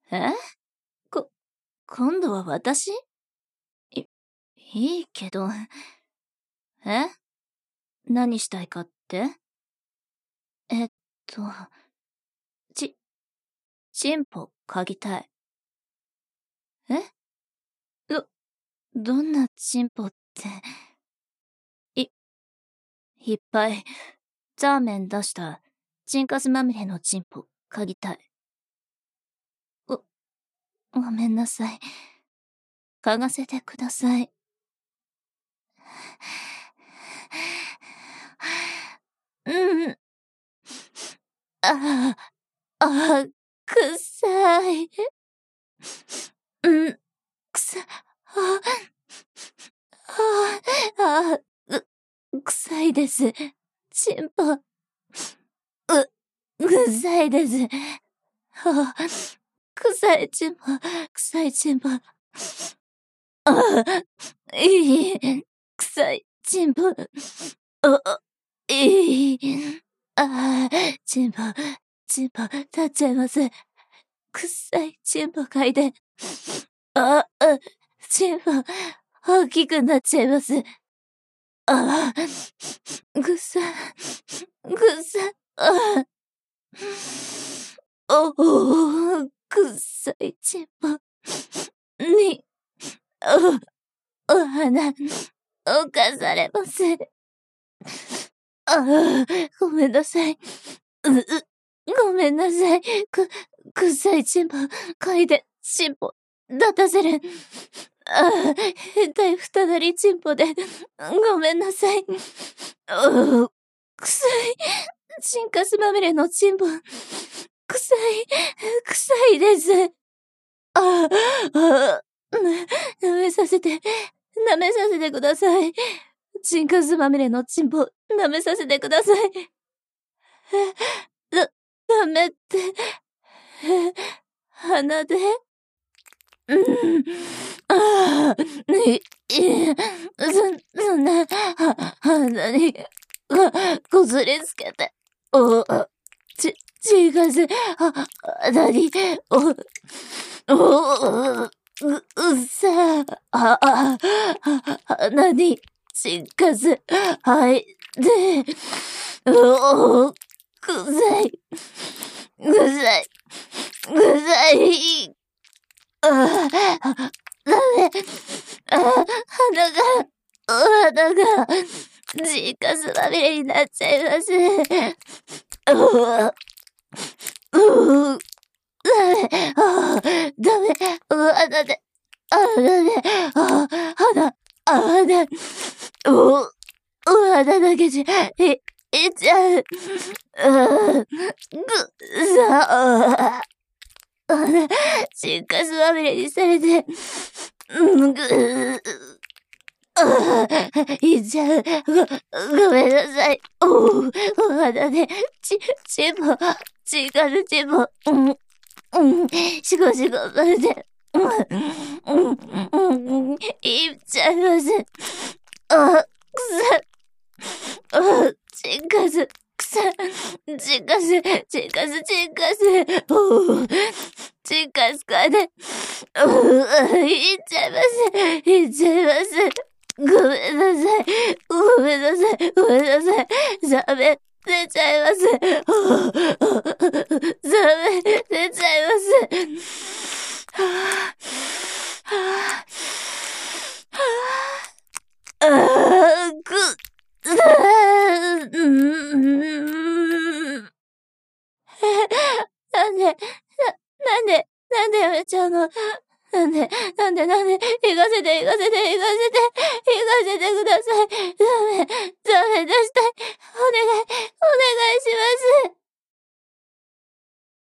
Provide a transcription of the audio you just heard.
えこ、今度は私？いいけど。え？何したいかって？えっと、ち、チンポ嗅ぎたい。え？どんなチンポって。いっぱい、ザーメン出したチンカスまみれのチンポ嗅ぎたい。ごめんなさい。嗅がせてください。うん。ああ、臭い。うん、臭、臭いです。チンポ。臭いです。臭いチンポ、臭いチンポ。いい、臭いチンポ。いい。チンポ、立っちゃいます。臭いチンポ嗅いで。チンポ、大きくなっちゃいます。ぐさ、臭いチンポに、お花、犯されます。ごめんなさい。ごめんなさい。臭いチンポ、嗅いで、チンポ、立たせる。変態二なりチンポで、ごめんなさい。臭い、チンカスまみれのチンポ、臭いです。舐めさせてください。チンカスまみれのチンポ、舐めさせてください。ダメって、鼻で？そんな、鼻に、こすりつけて、血がせ、鼻に、鼻に、血がせ、吐いて、臭い、臭い、ダメ、鼻が、チンカスまみれになっちゃいます。ダメ、鼻で、鼻だけじゃ、いっちゃう。チンカスまみれにされて、いっちゃう。ごめんなさい。お肌で、チンポ、チンカスチンポ、シコシコまで、いっちゃいます。チンカス、チンカス、チンカス、チンカス、チンカスかで、いっちゃいます。いっちゃいます。ごめんなさい。ごめんなさい。ごめんなさい。ダメ。出ちゃいます。ダメ。出ちゃいます。なんで、なんでやめちゃうの？なんで、行かせてください。